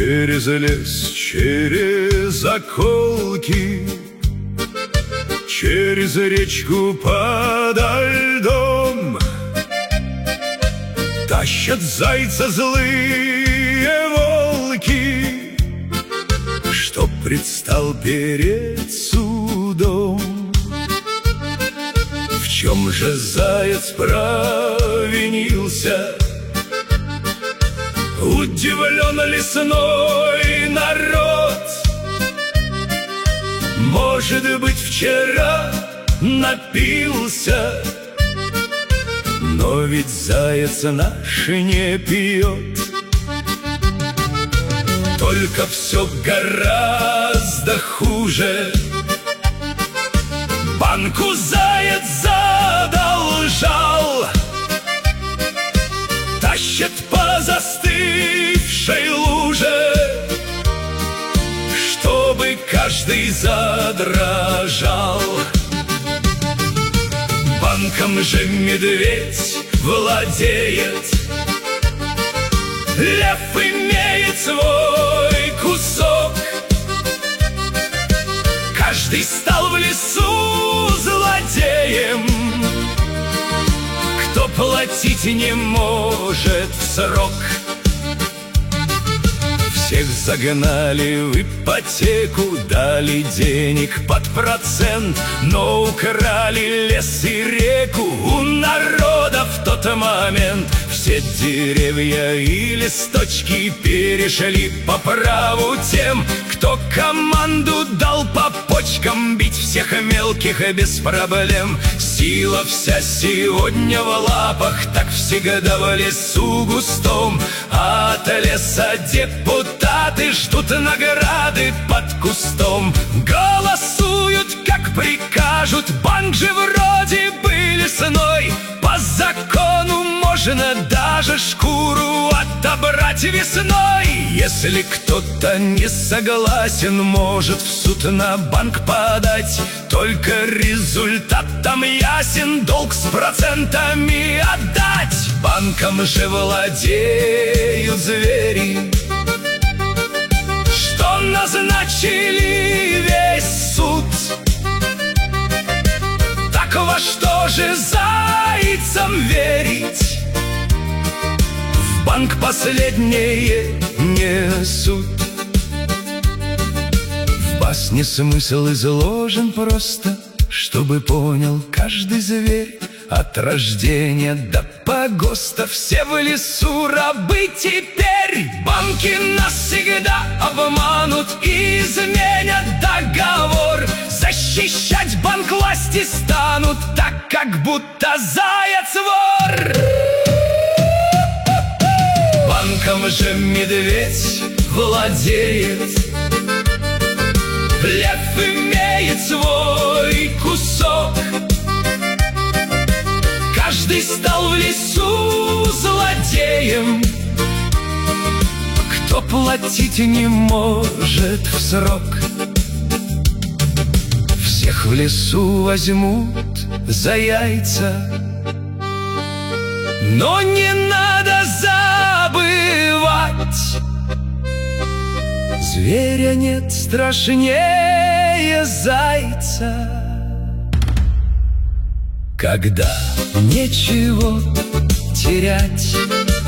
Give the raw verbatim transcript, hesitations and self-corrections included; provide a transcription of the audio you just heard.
Через лес, через заколки, через речку подо льдом тащат зайца злые волки, что предстал перед судом. В чем же заяц провинился? Удивлен лесной народ. Может быть, вчера напился, но ведь заяц наш не пьет. Только все гораздо хуже. Банку заяц задолжал, тащит по застывшей луже, чтобы каждый задрожал. Банком же медведь владеет, лев имеет свой кусок. Каждый стал в лесу злодеем, кто платить не может в срок. Всех загнали в ипотеку, дали денег под процент, но украли лес и реку у народа в тот момент. Все деревья и листочки перешли по праву тем, кто команду дал по почкам бить всех мелких без проблем. Сила вся сегодня в лапах, так всегда в лесу густом. От леса депутаты ждут награды под кустом. Голосуют, как прикажут, банк же вроде бы лесной. По закону можно даже шкуру отобрать весной. Если кто-то не согласен, может в суд на банк подать. Только результат там ясен, долг с процентами отдать. Банком же владеют звери, что назначили весь суд. Так во что же зайцам верить? В банк последнее несут. В басне смысл изложен просто, чтобы понял каждый зверь. От рождения до погоста все в лесу рабы теперь. Банки нас всегда обманут и изменят договор. Защищать банк власти станут, так как будто заяц вор. Банком же медведь владеет, лев имеет свой кусок. Каждый стал в лесу злодеем, кто платить не может в срок. Всех в лесу возьмут за яйца, но не надо забывать, зверя нет страшнее зайца. Когда нечего терять,